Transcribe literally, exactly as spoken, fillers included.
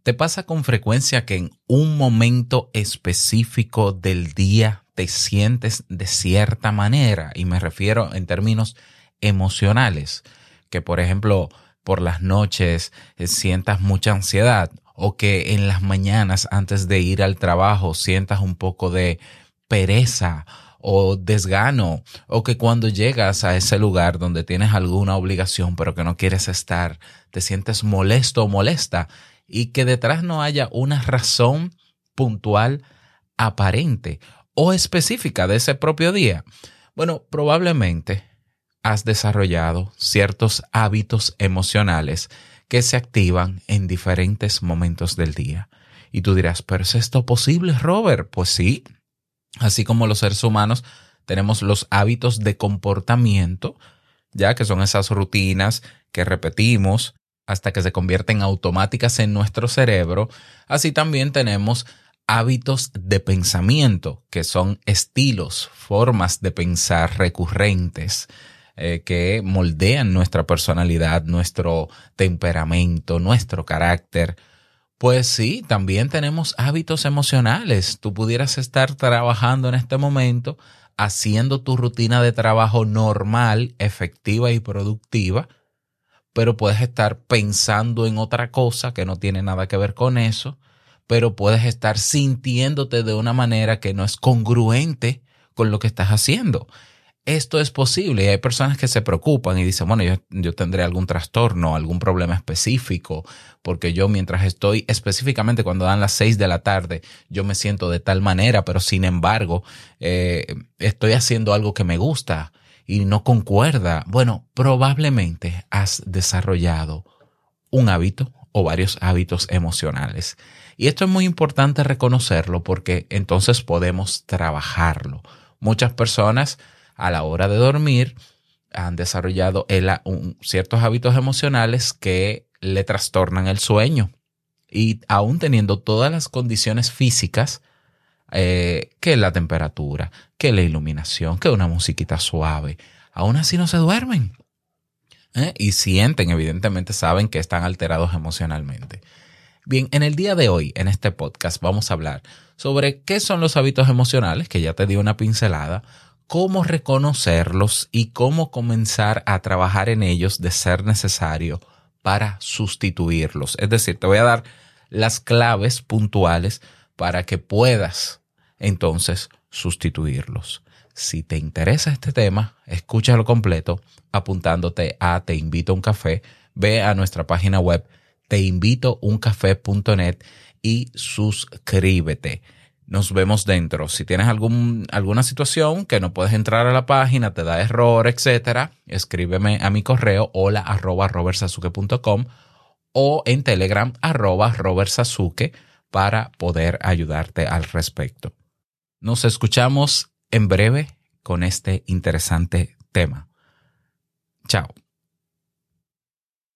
¿Te pasa con frecuencia que en un momento específico del día te sientes de cierta manera? Y me refiero en términos emocionales, que por ejemplo por las noches eh, sientas mucha ansiedad, o que en las mañanas antes de ir al trabajo sientas un poco de pereza o desgano, o que cuando llegas a ese lugar donde tienes alguna obligación pero que no quieres estar, te sientes molesto o molesta y que detrás no haya una razón puntual, aparente o específica de ese propio día. Bueno, probablemente has desarrollado ciertos hábitos emocionales que se activan en diferentes momentos del día. Y tú dirás, ¿pero es esto posible, Robert? Pues sí. Así como los seres humanos tenemos los hábitos de comportamiento, ya que son esas rutinas que repetimos hasta que se convierten automáticas en nuestro cerebro, así también tenemos hábitos de pensamiento, que son estilos, formas de pensar recurrentes, eh, que moldean nuestra personalidad, nuestro temperamento, nuestro carácter. Pues sí, también tenemos hábitos emocionales. Tú pudieras estar trabajando en este momento, haciendo tu rutina de trabajo normal, efectiva y productiva, pero puedes estar pensando en otra cosa que no tiene nada que ver con eso, pero puedes estar sintiéndote de una manera que no es congruente con lo que estás haciendo. Esto es posible y hay personas que se preocupan y dicen, bueno, yo, yo tendré algún trastorno, algún problema específico, porque yo mientras estoy, específicamente cuando dan las seis de la tarde, yo me siento de tal manera, pero sin embargo, eh, estoy haciendo algo que me gusta y no concuerda. Bueno, probablemente has desarrollado un hábito o varios hábitos emocionales. Y esto es muy importante reconocerlo porque entonces podemos trabajarlo. Muchas personas a la hora de dormir han desarrollado el, un, ciertos hábitos emocionales que le trastornan el sueño. Y aún teniendo todas las condiciones físicas, eh, que la temperatura, que la iluminación, que una musiquita suave, aún así no se duermen. ¿Eh? Y sienten, evidentemente saben que están alterados emocionalmente. Bien, en el día de hoy, en este podcast, vamos a hablar sobre qué son los hábitos emocionales, que ya te di una pincelada, cómo reconocerlos y cómo comenzar a trabajar en ellos de ser necesario para sustituirlos. Es decir, te voy a dar las claves puntuales para que puedas entonces sustituirlos. Si te interesa este tema, escúchalo completo apuntándote a Te Invito a un Café. Ve a nuestra página web te invito un café punto net y suscríbete. Nos vemos dentro. Si tienes algún, alguna situación que no puedes entrar a la página, te da error, etcétera, escríbeme a mi correo hola arroba robertsazuke punto com o en Telegram arroba robertsazuke para poder ayudarte al respecto. Nos escuchamos en breve con este interesante tema. Chao.